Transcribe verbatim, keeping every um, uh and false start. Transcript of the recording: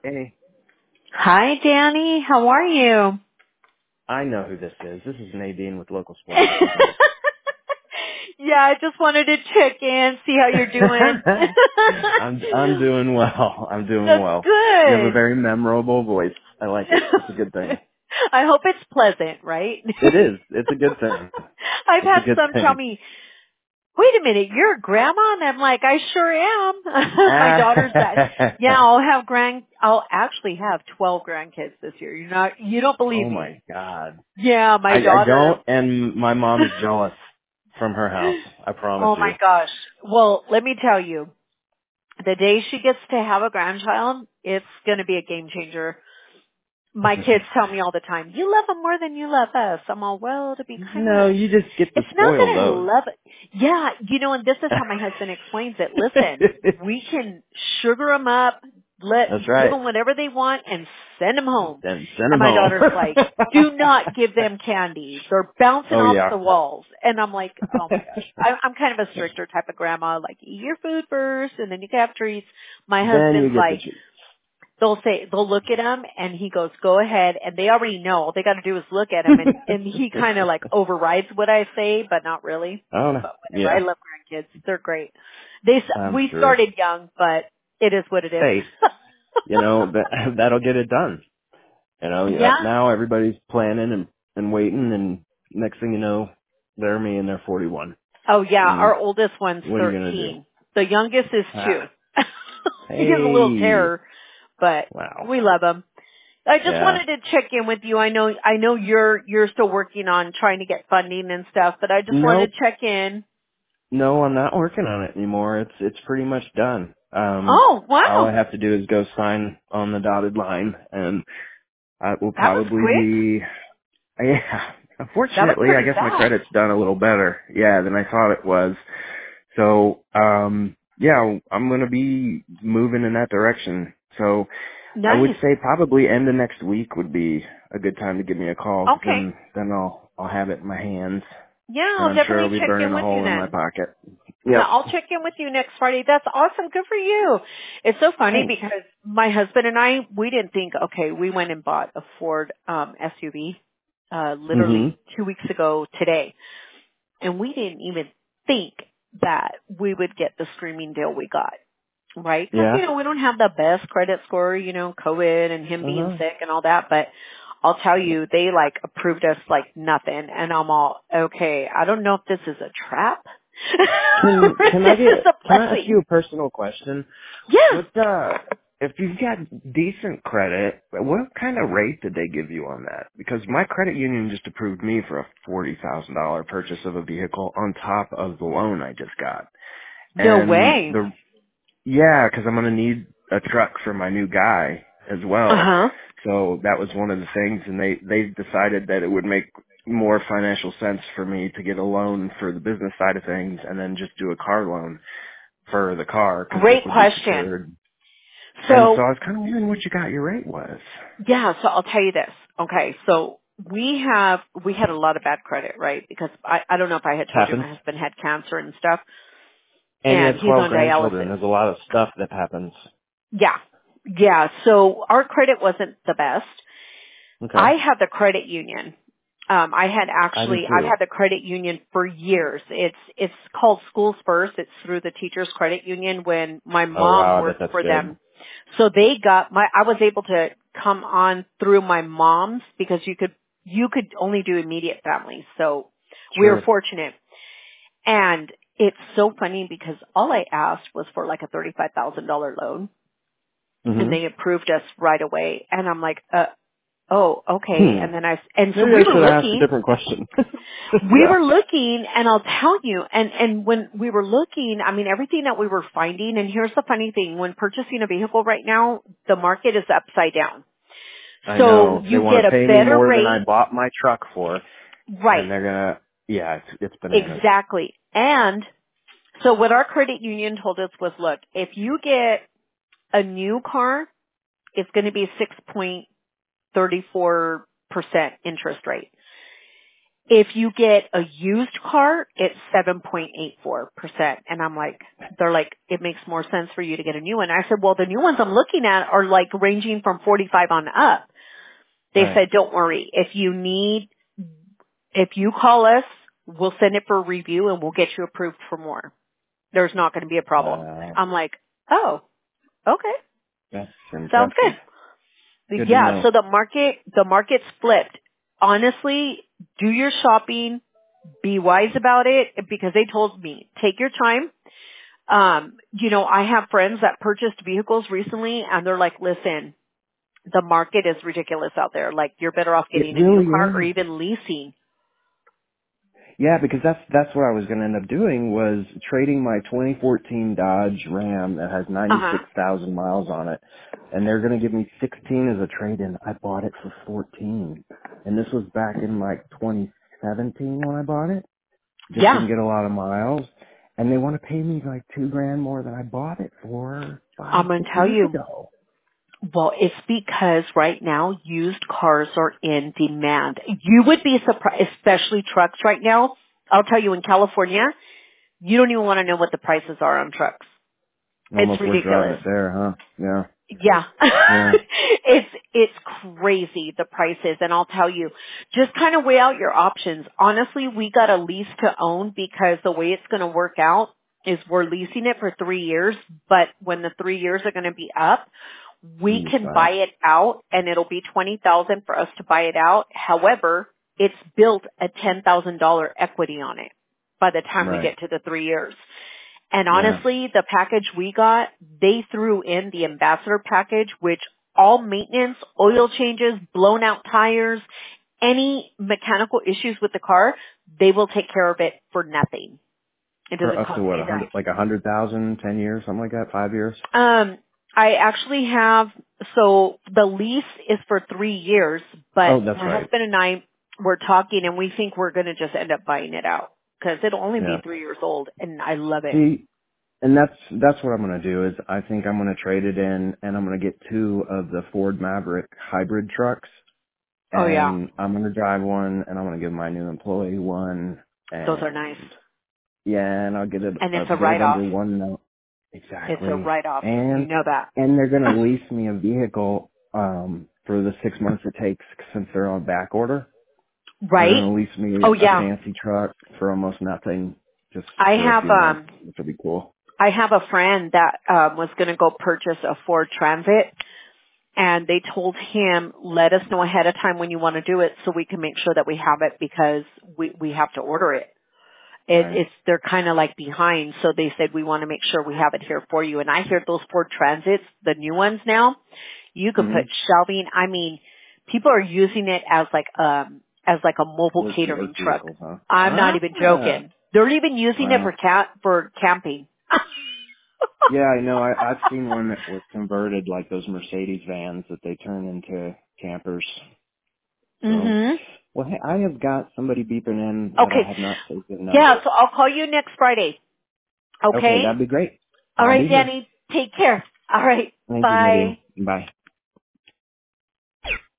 Hey, Hi, Danny. How are you? I know who this is. This is Nadine with Local Sports. How can I help? Yeah, I just wanted to check in, see how you're doing. I'm I'm doing well. I'm doing That's well. You have a good. very memorable voice. I like it. It's a good thing. I hope it's pleasant, right? It is. It's a good thing. I've It's a had good some tell thing. me, wait a minute, you're a grandma? And I'm like, I sure am. My daughter's that. Yeah, I'll have grand, I'll actually have twelve grandkids this year. You're not, you don't believe Oh my me. God. Yeah, I my I daughter. don't, and my mom's jealous from her house. I promise Oh you. my gosh. Well, let me tell you, the day she gets to have a grandchild, it's going to be a game changer. My kids tell me all the time, you love them more than you love us. I'm all, well, to be kind No, of, you just get to it's not spoil that I those. love it. Yeah, you know, and this is how my husband explains it. Listen, we can sugar them up, let, That's give right. them whatever they want and send them home. Then send And them my home. daughter's like, do not give them candy. They're bouncing Oh off yeah. the walls. And I'm like, oh my gosh. I, I'm kind of a stricter type of grandma, like eat your food first and then you can have treats. My Then you husband's get the like, treat. they'll say, they'll look at him and he goes, go ahead. And they already know. All they got to do is look at him and, and he kind of like overrides what I say, but not really. I don't know. But whatever. I Yeah, love grandkids. They're great. They, s- I'm we sure. started young, but it is what it is. Hey, you know that that'll get it done. You know, yeah, Yeah. now everybody's planning and and waiting, and next thing you know, they're me and they're forty-one. Oh yeah, And our oldest one's what are you gonna do? thirteen. The youngest is two. Ah, He's a little hey, terror, but wow. we love him. I just Yeah. wanted to check in with you. I know I know you're you're still working on trying to get funding and stuff, but I just wanted Nope. to check in. No, I'm not working on it anymore. It's it's pretty much done. Um, Oh, all I wow. have to do is go sign on the dotted line, and it will That was probably quick. be. Yeah. That was Unfortunately, I pretty guess my fast. credit's done a little better. Yeah, than I thought it was. So, um, yeah, I'm going to be moving in that direction. So I would Nice. say probably end of next week would be a good time to give me a call, because Okay. then, then I'll, I'll have it in my hands, Yeah, and I'll I'm sure definitely it'll be check burning in a with you hole in my then. pocket. Yeah, Yep. I'll check in with you next Friday. That's awesome. Good for you. It's so funny Thanks. because my husband and I, we didn't think, okay, we went and bought a Ford um S U V uh hmm literally two weeks ago today. And we didn't even think that we would get the screaming deal we got. Right? Because, Yeah. you know, we don't have the best credit score, you know, COVID and him being Uh-huh. sick and all that, but I'll tell you, they like approved us like nothing. And I'm all, okay, I don't know if this is a trap. Can, or if can I this is get, a can I ask blessing. you a personal question? Yeah. What uh if you've got decent credit, what kind of rate did they give you on that? Because my credit union just approved me for a forty thousand dollar purchase of a vehicle on top of the loan I just got. No And way. the yeah, because I'm gonna need a truck for my new guy as well. Uh-huh. So that was one of the things, and they they decided that it would make more financial sense for me to get a loan for the business side of things, and then just do a car loan for the car, because this Great would be question. secured. And so So, I was kind of wondering what you got your rate was. yeah, so I'll tell you this. Okay, so we have, we had a lot of bad credit, right? Because I, I don't know if I had told you Happens. my husband had cancer and stuff, And you and have he's twelve on grandchildren. dialysis. There's a lot of stuff that happens. Yeah. Yeah. So our credit wasn't the best. I Okay. had the credit union. Um, I had I did actually, I've too. had the credit union for years. It's, it's called Schools First. It's through the Teachers Credit Union when my Oh mom wow, I bet worked that's for good. them. So they got my, I was able to come on through my mom's because you could, you could only do immediate family. So we were Sure. fortunate. And it's so funny because all I asked was for like a thirty-five thousand dollars loan and Mhm. they approved us right away. And I'm like, uh, oh, okay. Hmm. And then I, and so Maybe we I were should have asked a looking, different question. we Yeah. were looking and I'll tell you, and, and when we were looking, I mean, everything that we were finding, and here's the funny thing, when purchasing a vehicle right now, the market is upside down. I So know. They you want get to a pay me better more than I rate, bought my truck for, right, and they're gonna. Yeah, it's it's bananas. exactly. And so what our credit union told us was, look, if you get a new car, it's going to be six point three four percent interest rate. If you get a used car, it's seven point eight four percent. And I'm like, they're like, it makes more sense for you to get a new one. I said, well, the new ones I'm looking at are like ranging from forty-five on up. They Right. said, don't worry. If you need, if you call us, we'll send it for review and we'll get you approved for more. There's not going to be a problem. Uh, I'm like, oh, okay. that's Sounds impressive. good. Good to Yeah, know. so the market, the market's flipped. Honestly, do your shopping, be wise about it, because they told me, take your time. Um, you know, I have friends that purchased vehicles recently and they're like, listen, the market is ridiculous out there. Like, you're better off It getting a new really car or is. even leasing. Yeah, because that's that's what I was going to end up doing was trading my twenty fourteen Dodge Ram that has Uh-huh. ninety-six thousand miles on it, and they're going to give me sixteen as a trade-in. I bought it for fourteen, and this was back in like twenty seventeen when I bought it. Just Yeah. didn't get a lot of miles, and they want to pay me like two grand more than I bought it for five, I'm going to six tell years you. ago. Well, it's because right now used cars are in demand. You would be surprised, especially trucks right now. I'll tell you, in California, you don't even want to know what the prices are on trucks. It's Almost worth driving ridiculous. it there, huh? Yeah, Yeah. yeah. it's, it's crazy, the prices. And I'll tell you, just kind of weigh out your options. Honestly, we got a lease to own because the way it's going to work out is we're leasing it for three years, but when the three years are going to be up, we You can sell buy it. it out and it'll be twenty thousand for us to buy it out. However, it's built a ten thousand dollars equity on it by the time we Right. get to the three years. And Yeah. honestly, the package we got, they threw in the ambassador package, which all maintenance, oil changes, blown out tires, any mechanical issues with the car, they will take care of it for nothing. It For doesn't up to cost what, you a a dime. hundred, like a hundred thousand, ten years, something like that, five years? Um, I actually have, so the lease is for three years, but Oh, that's my right. husband and I were talking and we think we're going to just end up buying it out because it'll only be Yeah. three years old and I love it. See, and that's, that's what I'm going to do is I think I'm going to trade it in and I'm going to get two of the Ford Maverick hybrid trucks Oh yeah, and I'm going to drive one and I'm going to give my new employee one those are nice. and yeah, and I'll get it, And I'll it's a get it write-off. under one note. It's a Exactly. write-off. You And, know that. and they're going to lease me a vehicle, um, for the six months it takes since they're on back order. They're Right? going to lease me Oh a yeah. fancy truck for almost nothing, just I for a have, few months, um, which will be cool. I have a friend that, um, was going to go purchase a Ford Transit and they told him, let us know ahead of time when you want to do it so we can make sure that we have it because we, we have to order it. It, Right. it's, they're kind of like behind. So they said, we want to make sure we have it here for you. And I hear those Ford Transits, the new ones now, you could Mm-hmm. put shelving. I mean, people are using it as like, um, as like a mobile Work, catering work truck. vehicles, huh? I'm not even Ah. joking. They're even using it for Wow. cat, for camping. Yeah, I know. I, I've seen one that was converted, like those Mercedes vans that they turn into campers. So, mhm. well, hey, I have got somebody beeping in that I Okay. have not saved the Yeah, number. so I'll call you next Friday. Okay, Okay? that'd be great. All I'll right, be here. Danny. Take care. All right. Thank you, Bye. Nadine. Bye.